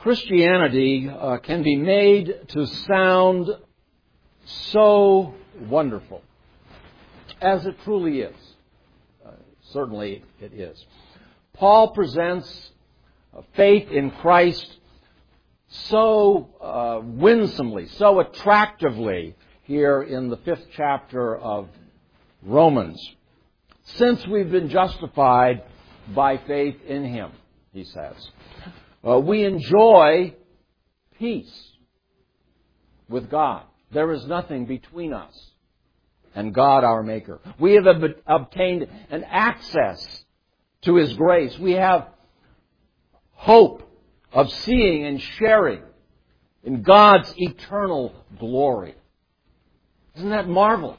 Christianity can be made to sound so wonderful, as it truly is. Certainly it is. Paul presents faith in Christ so winsomely, so attractively here in the 5th chapter of Romans. Since we've been justified by faith in Him, he says, we enjoy peace with God. There is nothing between us and God our Maker. We have obtained an access to His grace. We have hope of seeing and sharing in God's eternal glory. Isn't that marvelous?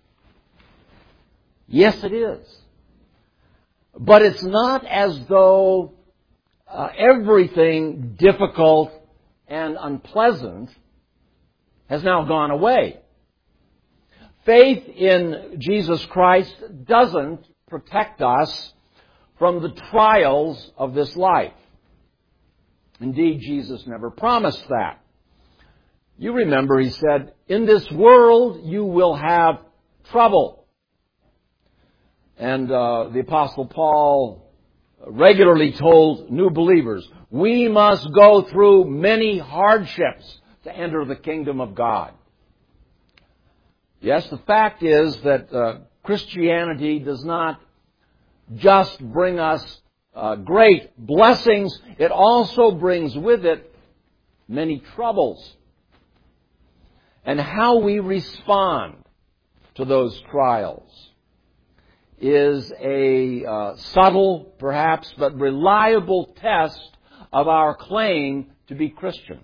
Yes, it is. But it's not as though everything difficult and unpleasant has now gone away. Faith in Jesus Christ doesn't protect us from the trials of this life. Indeed, Jesus never promised that. You remember, He said, in this world you will have trouble. And the Apostle Paul regularly told new believers, we must go through many hardships to enter the kingdom of God. Yes, the fact is that Christianity does not just bring us great blessings. It also brings with it many troubles. And how we respond to those trials is a subtle, perhaps, but reliable test of our claim to be Christian.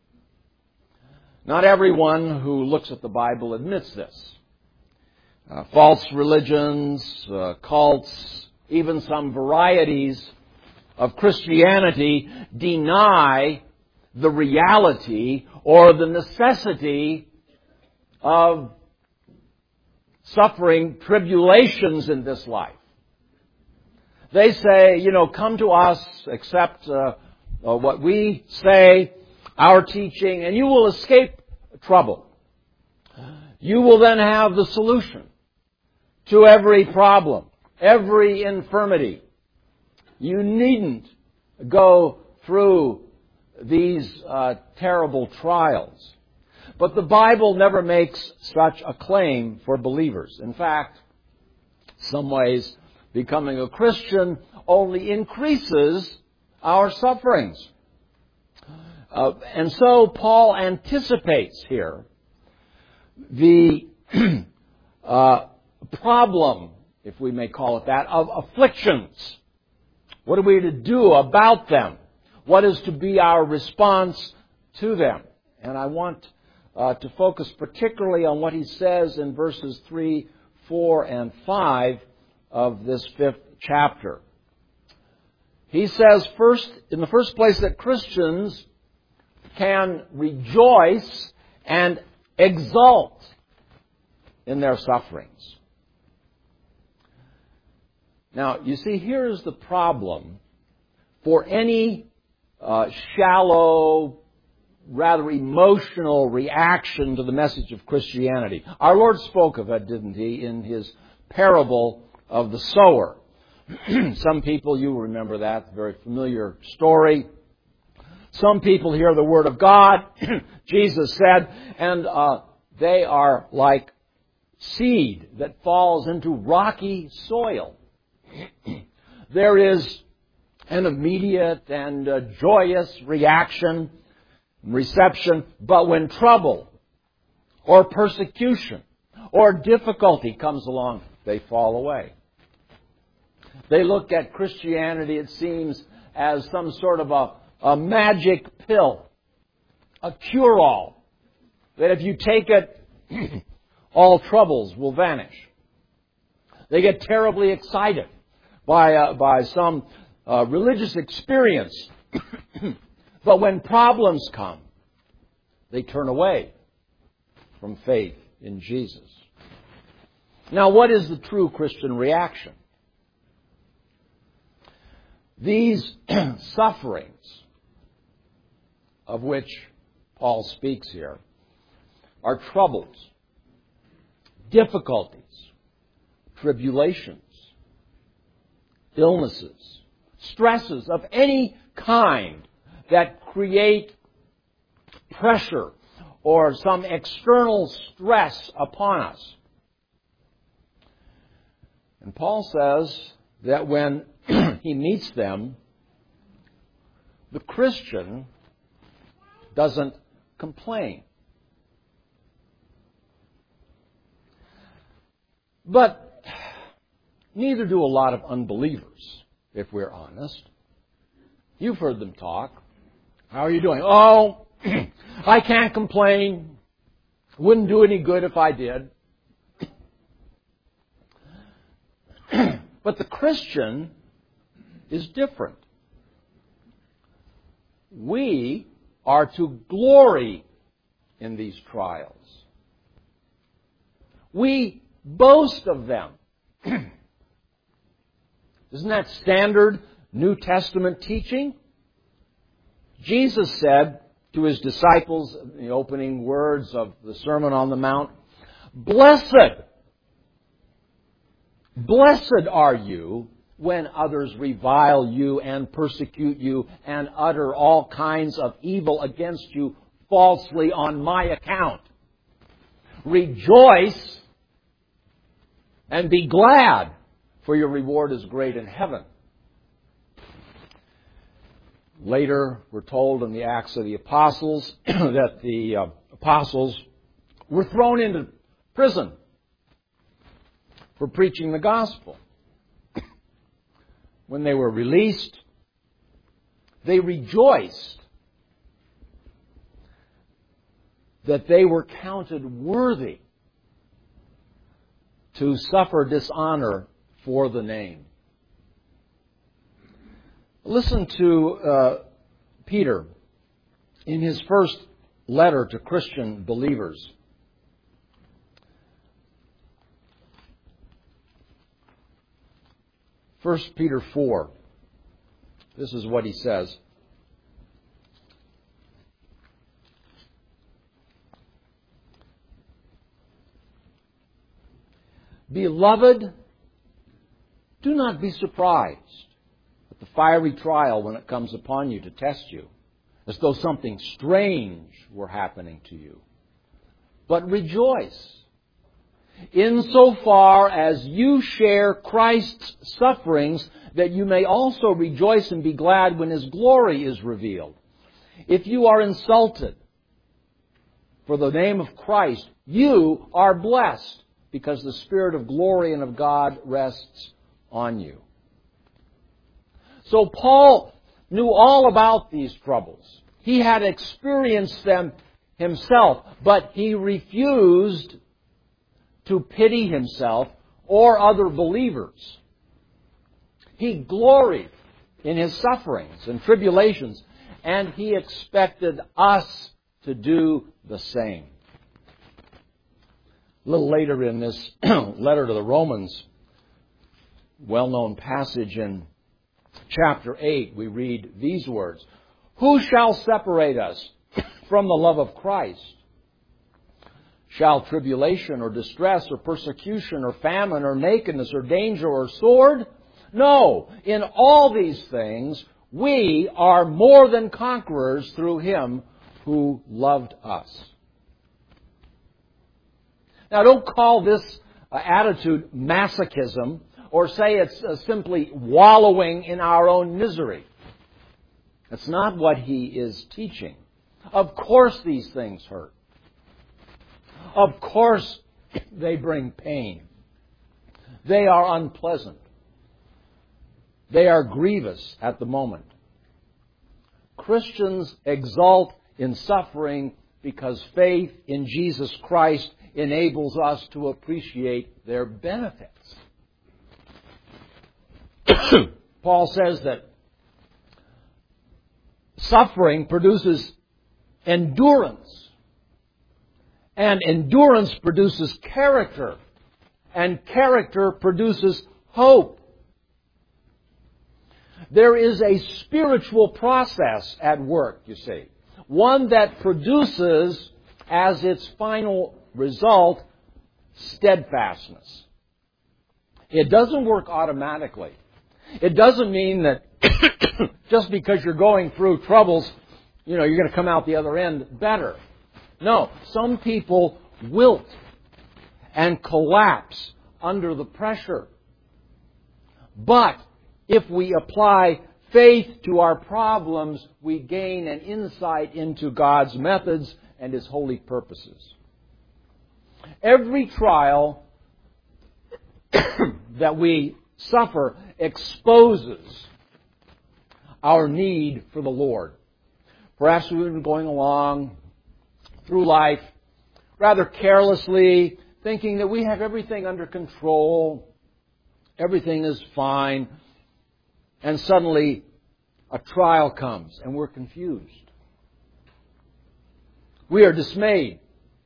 Not everyone who looks at the Bible admits this. False religions, cults, even some varieties of Christianity deny the reality or the necessity of suffering tribulations in this life. They say, come to us, accept what we say, our teaching, and you will escape trouble. You will then have the solution to every problem, every infirmity. You needn't go through these terrible trials. But the Bible never makes such a claim for believers. In fact, in some ways, becoming a Christian only increases our sufferings. And so Paul anticipates here the problem, if we may call it that, of afflictions. What are we to do about them? What is to be our response to them? And I want to focus particularly on what he says in verses 3, 4, and 5 of this 5th chapter. He says in the first place, that Christians can rejoice and exult in their sufferings. Now, you see, here's the problem for any shallow, rather emotional reaction to the message of Christianity. Our Lord spoke of it, didn't He, in His parable of the sower. Some people, you remember that, very familiar story. Some people hear the Word of God, Jesus said, and they are like seed that falls into rocky soil. There is an immediate and joyous reaction, reception, but when trouble or persecution or difficulty comes along, they fall away. They look at Christianity, it seems, as some sort of a magic pill, a cure-all, that if you take it, all troubles will vanish. They get terribly excited by some religious experience. But when problems come, they turn away from faith in Jesus. Now, what is the true Christian reaction? These sufferings of which Paul speaks here are troubles, difficulties, tribulations, illnesses, stresses of any kind that create pressure or some external stress upon us. And Paul says that when he meets them, the Christian doesn't complain. But neither do a lot of unbelievers, if we're honest. You've heard them talk. How are you doing? Oh, I can't complain. Wouldn't do any good if I did. But the Christian is different. We are to glory in these trials. We boast of them. Isn't that standard New Testament teaching? Jesus said to His disciples in the opening words of the Sermon on the Mount, Blessed are you when others revile you and persecute you and utter all kinds of evil against you falsely on my account. Rejoice and be glad, for your reward is great in heaven. Later, we're told in the Acts of the Apostles that the apostles were thrown into prison for preaching the gospel. When they were released, they rejoiced that they were counted worthy to suffer dishonor for the name. Listen to Peter in his first letter to Christian believers. 1 Peter 4. This is what he says. Beloved, do not be surprised at the fiery trial when it comes upon you to test you, as though something strange were happening to you. But rejoice, insofar as you share Christ's sufferings, that you may also rejoice and be glad when His glory is revealed. If you are insulted for the name of Christ, you are blessed, because the Spirit of glory and of God rests on you. So Paul knew all about these troubles. He had experienced them himself, but he refused to pity himself or other believers. He gloried in his sufferings and tribulations, and he expected us to do the same. A little later in this letter to the Romans, well-known passage in chapter 8, we read these words, Who shall separate us from the love of Christ? Shall tribulation or distress or persecution or famine or nakedness or danger or sword? No, in all these things we are more than conquerors through Him who loved us. Now, don't call this attitude masochism or say it's simply wallowing in our own misery. That's not what he is teaching. Of course these things hurt. Of course they bring pain. They are unpleasant. They are grievous at the moment. Christians exult in suffering because faith in Jesus Christ enables us to appreciate their benefits. Paul says that suffering produces endurance, and endurance produces character, and character produces hope. There is a spiritual process at work, you see. One that produces as its final result steadfastness. It doesn't work automatically. It doesn't mean that just because you're going through troubles, you're going to come out the other end better. No, some people wilt and collapse under the pressure. But if we apply faith to our problems, we gain an insight into God's methods and His holy purposes. Every trial that we suffer exposes our need for the Lord. Perhaps we've been going along through life rather carelessly, thinking that we have everything under control, everything is fine, and suddenly a trial comes and we're confused. We are dismayed.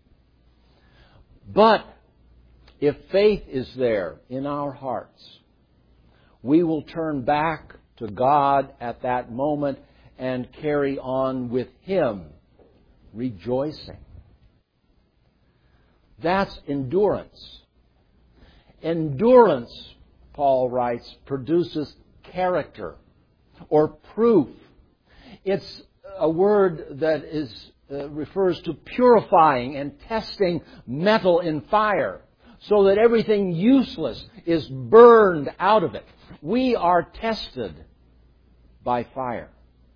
But if faith is there in our hearts, we will turn back to God at that moment and carry on with Him, rejoicing. That's endurance. Endurance, Paul writes, produces character or proof. It's a word that refers to purifying and testing metal in fire so that everything useless is burned out of it. We are tested by fire.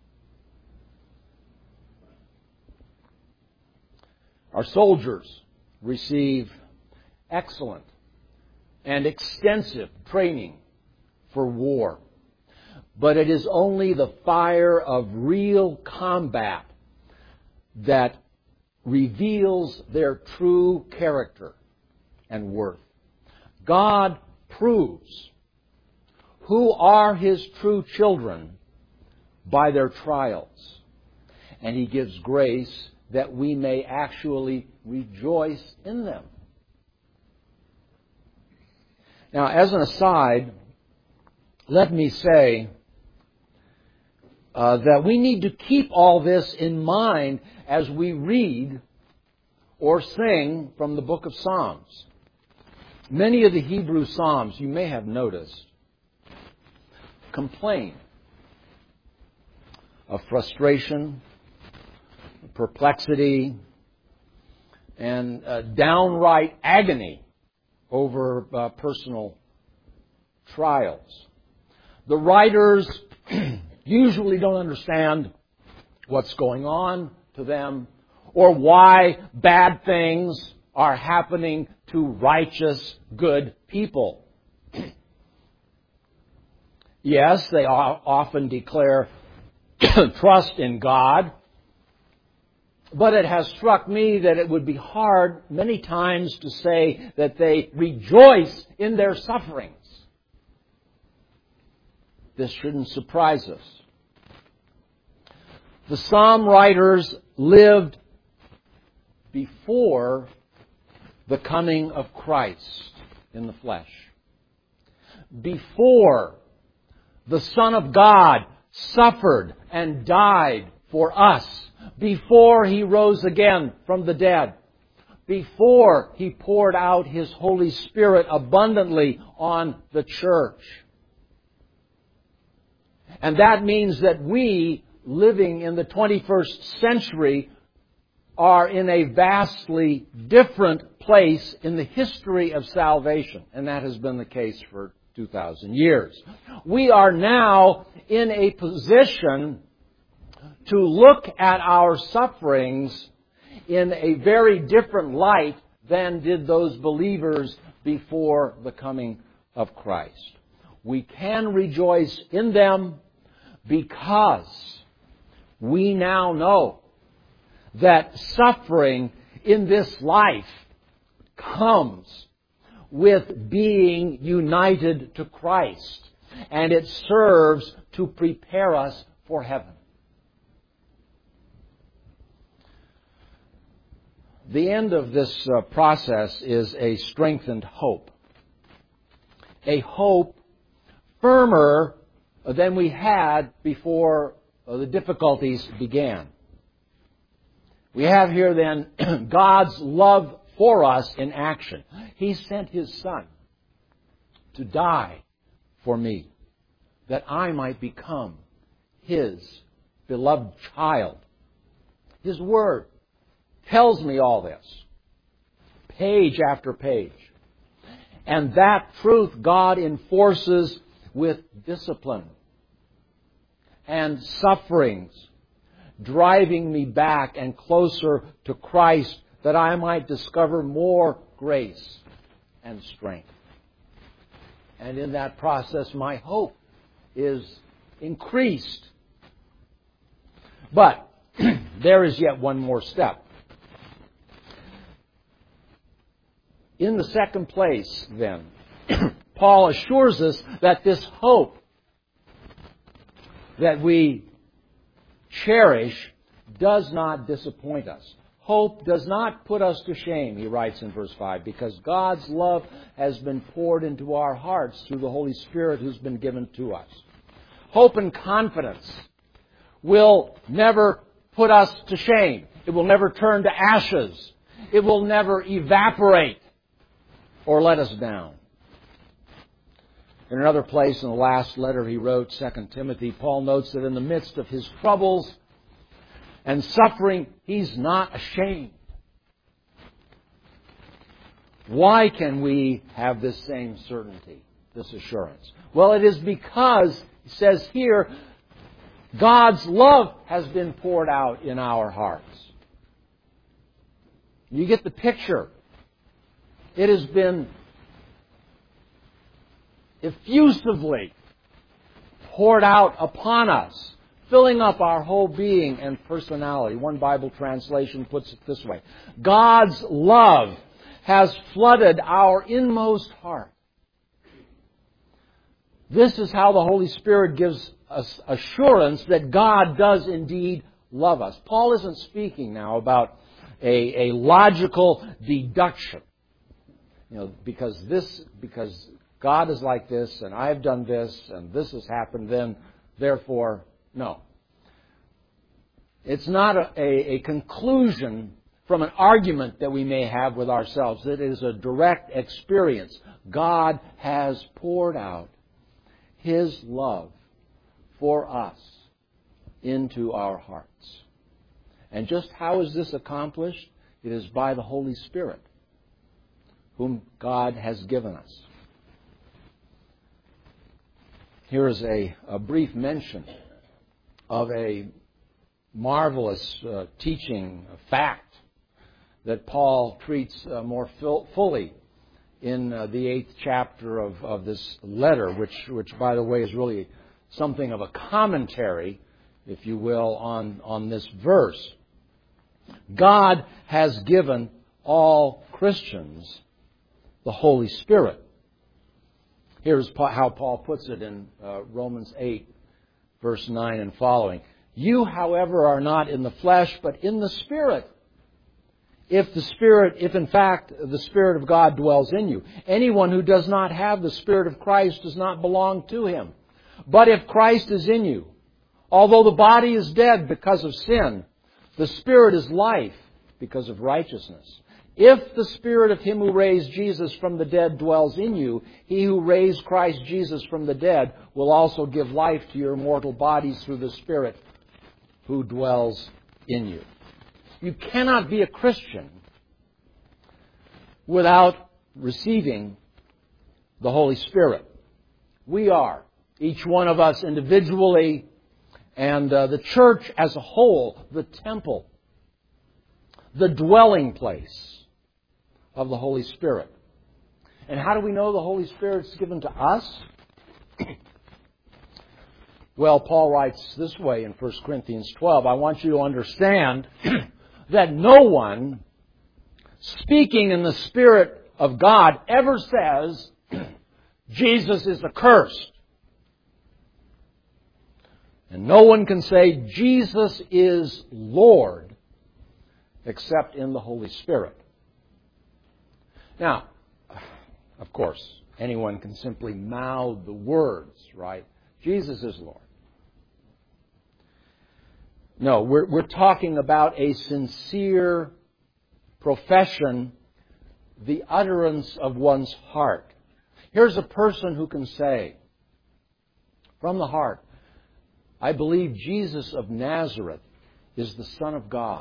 Our soldiers receive excellent and extensive training for war. But it is only the fire of real combat that reveals their true character and worth. God proves who are His true children by their trials. And He gives grace that we may actually rejoice in them. Now, as an aside, let me say that we need to keep all this in mind as we read or sing from the book of Psalms. Many of the Hebrew Psalms, you may have noticed, complain of frustration, perplexity, and downright agony over personal trials. The writers usually don't understand what's going on to them or why bad things are happening to righteous, good people. Yes, they often declare trust in God, but it has struck me that it would be hard many times to say that they rejoice in their sufferings. This shouldn't surprise us. The psalm writers lived before the coming of Christ in the flesh. Before the Son of God suffered and died for us. Before He rose again from the dead. Before He poured out His Holy Spirit abundantly on the church. And that means that we, living in the 21st century, are in a vastly different place in the history of salvation. And that has been the case for 2,000 years. We are now in a position to look at our sufferings in a very different light than did those believers before the coming of Christ. We can rejoice in them because we now know that suffering in this life comes with being united to Christ, and it serves to prepare us for heaven. The end of this process is a strengthened hope. A hope firmer than we had before the difficulties began. We have here then God's love for us in action. He sent His Son to die for me, that I might become His beloved child. His Word tells me all this, page after page. And that truth God enforces with discipline and sufferings, driving me back and closer to Christ, that I might discover more grace and strength. And in that process, my hope is increased. But there is yet one more step. In the second place, then, Paul assures us that this hope that we cherish does not disappoint us. Hope does not put us to shame, he writes in verse 5, because God's love has been poured into our hearts through the Holy Spirit who's been given to us. Hope and confidence will never put us to shame. It will never turn to ashes. It will never evaporate or let us down. In another place, in the last letter he wrote, 2 Timothy, Paul notes that in the midst of his troubles and suffering, he's not ashamed. Why can we have this same certainty, this assurance? Well, it is because, he says here, God's love has been poured out in our hearts. You get the picture. It has been effusively poured out upon us, filling up our whole being and personality. One Bible translation puts it this way: God's love has flooded our inmost heart. This is how the Holy Spirit gives us assurance that God does indeed love us. Paul isn't speaking now about a logical deduction. Because God is like this, and I've done this, and this has happened, then, therefore, no. It's not a conclusion from an argument that we may have with ourselves. It is a direct experience. God has poured out His love for us into our hearts. And just how is this accomplished? It is by the Holy Spirit, whom God has given us. Here is a brief mention of a marvelous teaching fact that Paul treats more fully in the 8th chapter of this letter, which, by the way, is really something of a commentary, if you will, on this verse. God has given all Christians the Holy Spirit. Here's how Paul puts it in Romans 8, verse 9 and following. You, however, are not in the flesh, but in the Spirit. If in fact the Spirit of God dwells in you. Anyone who does not have the Spirit of Christ does not belong to Him. But if Christ is in you, although the body is dead because of sin, the Spirit is life because of righteousness. If the Spirit of Him who raised Jesus from the dead dwells in you, He who raised Christ Jesus from the dead will also give life to your mortal bodies through the Spirit who dwells in you. You cannot be a Christian without receiving the Holy Spirit. We are, each one of us individually, and the church as a whole, the temple, the dwelling place of the Holy Spirit. And how do we know the Holy Spirit's given to us? Well, Paul writes this way in 1 Corinthians 12. I want you to understand that no one speaking in the Spirit of God ever says, Jesus is accursed. And no one can say, Jesus is Lord, except in the Holy Spirit. Now, of course, anyone can simply mouth the words, right? Jesus is Lord. No, we're talking about a sincere profession, the utterance of one's heart. Here's a person who can say, from the heart, I believe Jesus of Nazareth is the Son of God,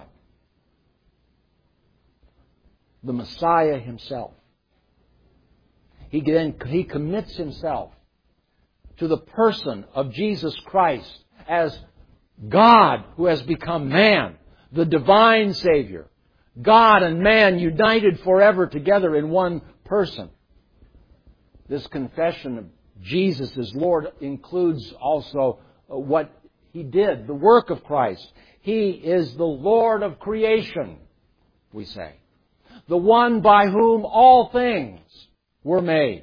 the Messiah Himself. He commits himself to the person of Jesus Christ as God who has become man, the divine Savior. God and man united forever together in one person. This confession of Jesus as Lord includes also what He did, the work of Christ. He is the Lord of creation, we say. The one by whom all things were made.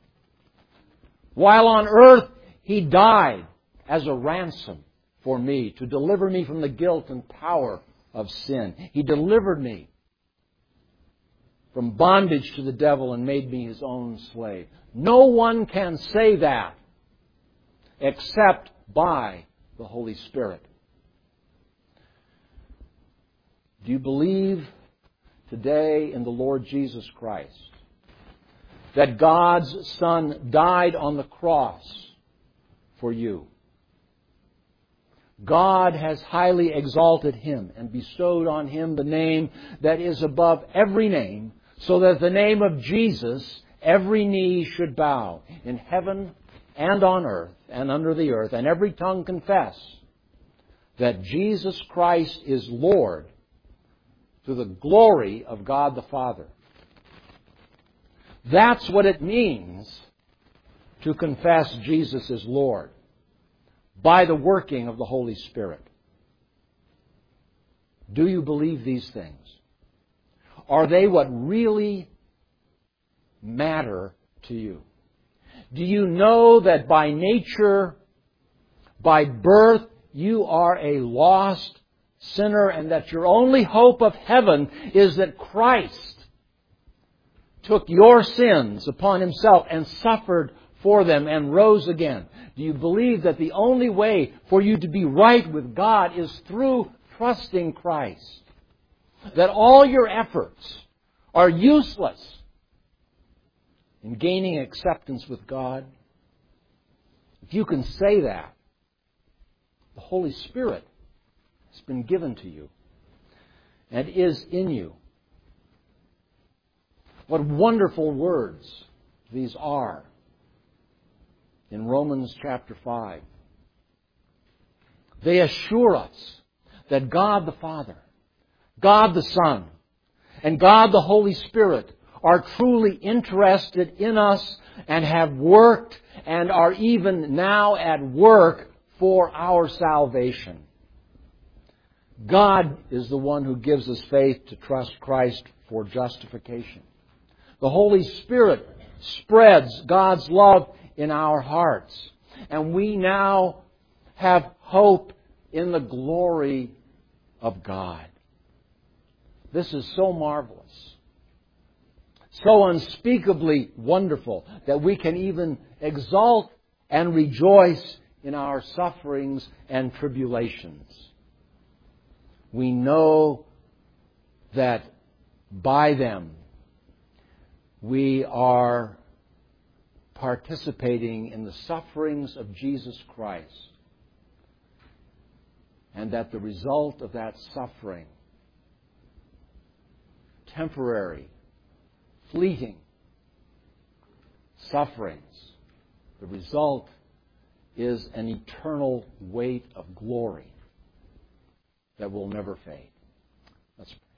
While on earth, He died as a ransom for me to deliver me from the guilt and power of sin. He delivered me from bondage to the devil and made me His own slave. No one can say that except by the Holy Spirit. Do you believe today in the Lord Jesus Christ, that God's Son died on the cross for you? God has highly exalted Him and bestowed on Him the name that is above every name, so that the name of Jesus every knee should bow in heaven and on earth and under the earth, and every tongue confess that Jesus Christ is Lord, to the glory of God the Father. That's what it means to confess Jesus as Lord, by the working of the Holy Spirit. Do you believe these things? Are they what really matter to you? Do you know that by nature, by birth, you are a lost sinner, and that your only hope of heaven is that Christ took your sins upon Himself and suffered for them and rose again? Do you believe that the only way for you to be right with God is through trusting Christ? That all your efforts are useless in gaining acceptance with God? If you can say that, the Holy Spirit has been given to you and is in you. What wonderful words these are in Romans chapter 5. They assure us that God the Father, God the Son, and God the Holy Spirit are truly interested in us and have worked and are even now at work for our salvation. God is the one who gives us faith to trust Christ for justification. The Holy Spirit spreads God's love in our hearts. And we now have hope in the glory of God. This is so marvelous, so unspeakably wonderful, that we can even exult and rejoice in our sufferings and tribulations. We know that by them we are participating in the sufferings of Jesus Christ, and that the result of that suffering, temporary, fleeting sufferings, the result is an eternal weight of glory that will never fade. Let's pray.